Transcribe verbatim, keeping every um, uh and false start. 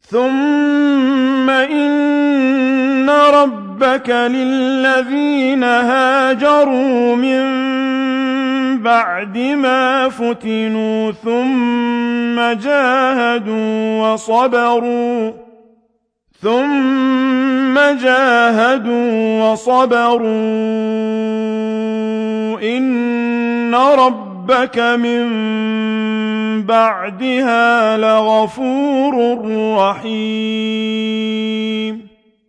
ثم إن ربك للذين هاجروا من بعد ما فتنوا ثم جاهدوا وصبروا ثم جاهدوا وصبروا إن ربك من بعدها لغفور رحيم